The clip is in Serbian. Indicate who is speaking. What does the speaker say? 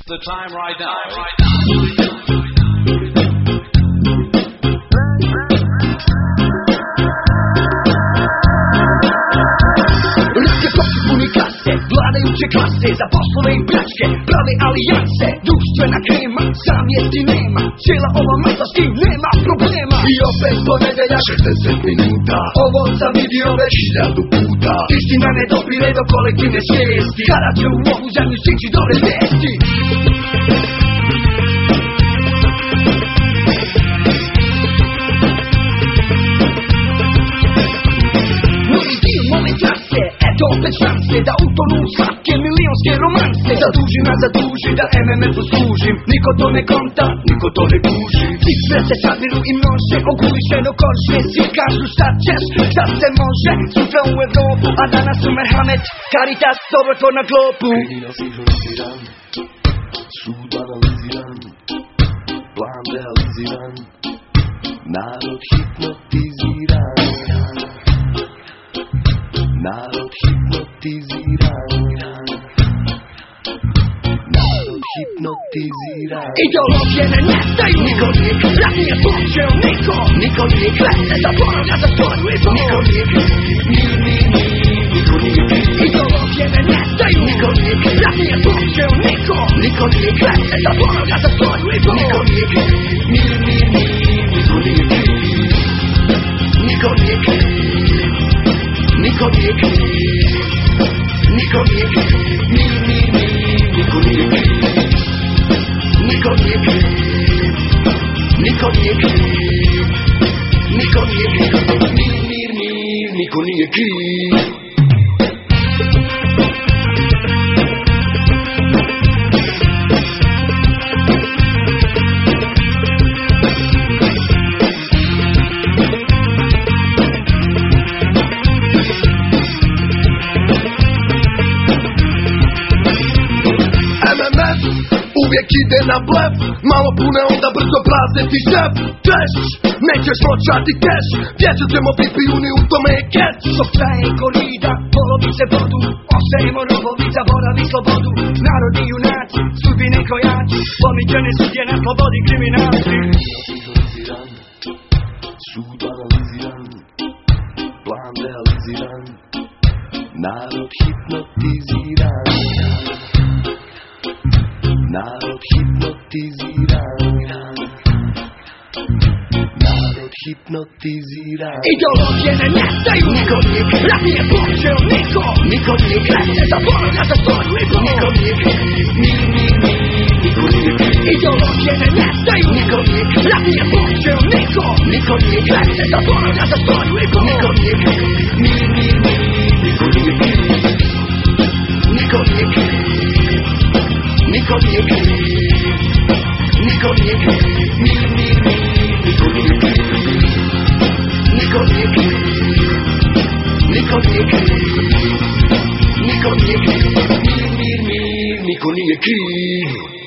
Speaker 1: the time right now.
Speaker 2: Unikaste, vladajuće klase, zaposlove im pljačke, prave alijanse, društvena krema, savjesti nema, cijela ova masa s tim nema problema. I opet ponedeljak 60 minuta, ovo sam vidio već 1000 puta. Istina ne dopire do kolektivne svijesti, kada će u ovu zemlju stići dobre vijesti. Novi dio moje trase, eto opet šanse da utonu u slatke milionske romanse. Zaduži nas zaduži da MMF-u služim, niko to ne konta, niko to ne kuži. Cifre se sadiru i množe, okulišeno kože, svi kažu šta ćeš, sad se može. Sutra u Evropu, a danas u Merhamet, Caritas, dobrotvorna na globu.
Speaker 3: Kriminal sinhroniziran, sud analiziran, plan realiziran, narod hipnotiziran. Narod hipnotiziran. Narod hipnotiziran.
Speaker 2: Ideologije ne nestaju, niko nije kraj, nije počeo niko. Niko nije kraj, ne zaboravlja za svoju ribu. Niko nije kraj, niko nije kraj. Ideologije ne nestaju, niko nije kraj, nije počeo niko. Niko nije kraj, ne zaboravlja za svoju ribu. Niko nije kraj, niko nije kraj. Niko nije kraj. Niko nije kriv, niko nije kriv, niko nije kriv, niko nije kriv, niko nije kriv, niko nije kriv, niko nije kriv.
Speaker 3: Uvijek ide na blef, malo pune onda brzo prazne ti šef. Treš, nećeš moćati keš, vjećat ćemo pipi uni u tome je kec.
Speaker 2: Dok traje korida, polovi se vodu, ostajemo robovi, zaboravi slobodu. Narodi junaci, sudbine krojači, pomiđene sudje na slobodi kriminalci.
Speaker 3: Sinhroniziran, sud analiziran, plan realiziran, narod hipnotiziran. Narod hipnotiziran. Narod hipnotiziran.
Speaker 2: Ideologije ne nestaju, niko nije kraj, nije počeo niko. Niko nije kraj, ne zaboravlja za svoju ribu. Niko nije kraj, niko nije kraj. Ideologije ne nestaju, niko nije kraj, nije počeo niko. Niko nije kraj, ne zaboravlja za svoju ribu. Niko nije kraj, niko nije kraj. Niko nije kraj. Niko nije kriv, niko nije kriv, niko nije kriv, niko nije kriv, niko nije kriv, niko nije kriv, niko nije kriv.